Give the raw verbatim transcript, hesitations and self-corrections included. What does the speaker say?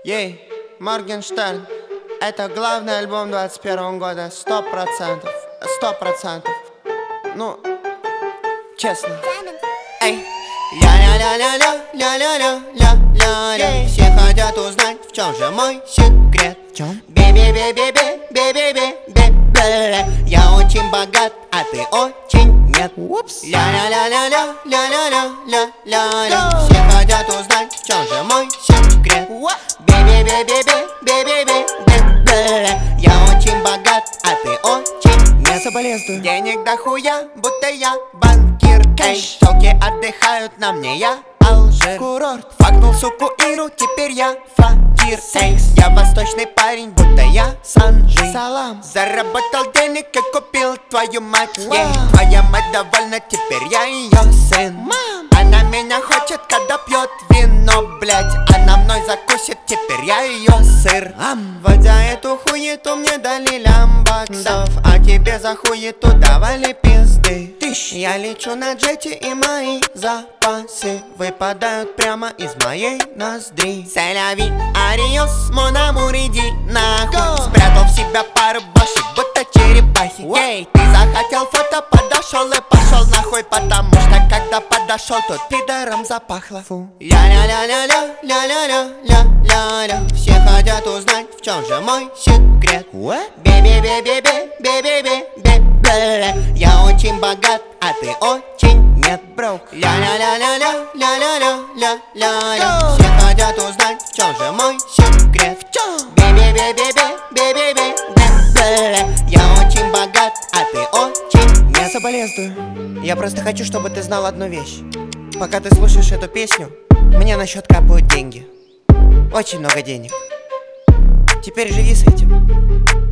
Ей, Моргенштерн, это главный альбом двадцать первого года, сто процентов, сто процентов. Ну, честно. Эй, ля-ля-ля-ля-ля-ля-ля-ля-ля. Все хотят узнать, в чем же мой секрет. В чем? Бе-бе-бе-бе-бе-бе-бе-бе. Я очень богат, а ты очень нет. Упс. Ля-ля-ля-ля-ля-ля-ля-ля-ля. Все хотят узнать, в чем же мой секрет. Бе-бе-бе-бе-бе-бе-бе-бе. Я очень богат, а ты очень нет. Соболезную. Денег дохуя, будто я банкир. Эй, телки отдыхают на мне, я Алжир. Курорт. Факнул суку Иру, теперь я факир. Эй, я восточный парень, будто я Санжи. Салам. Заработал денег и купил твою мать. Вау. Ей, твоя мать довольна, теперь я ее сын. Мам. Она меня хочет, когда пьет вино, блять. Она мной закусит, теперь я ее сыр. Ам. Вот за эту хуету мне дали лямбаксов, а тебе за хуету давали пизды. Тыщ. Я лечу на джете, и мои запасы выпадают прямо из моей ноздри. Селяви, ариос, монамур, иди нахуй. Go. Спрятал в себя пару башек, будто черепахи. What? Ей, ты захотел фото, подошел и пошел нахуй, потому что когда подошел, тут пидором запахло. Фу. Ля-ля-ля-ля-ля-ля-ля-ля-ля. Все хотят узнать, в чем же мой секрет. What? Бе-бе-бе-бе-бе-бе-бе-бе. Я очень богат, а ты очень нет. Брок. Ля-ля-ля-ля-ля-ля-ля-ля-ля. Go. Все хотят узнать, в чем же мой секрет. В чем? Бе-бе-бе-бе-бе-бе-бе-бе. Я очень богат, а ты очень нет. Соболезную. Я просто хочу, чтобы ты знал одну вещь. Пока ты слушаешь эту песню, мне на счет капают деньги. Очень много денег. Теперь живи с этим.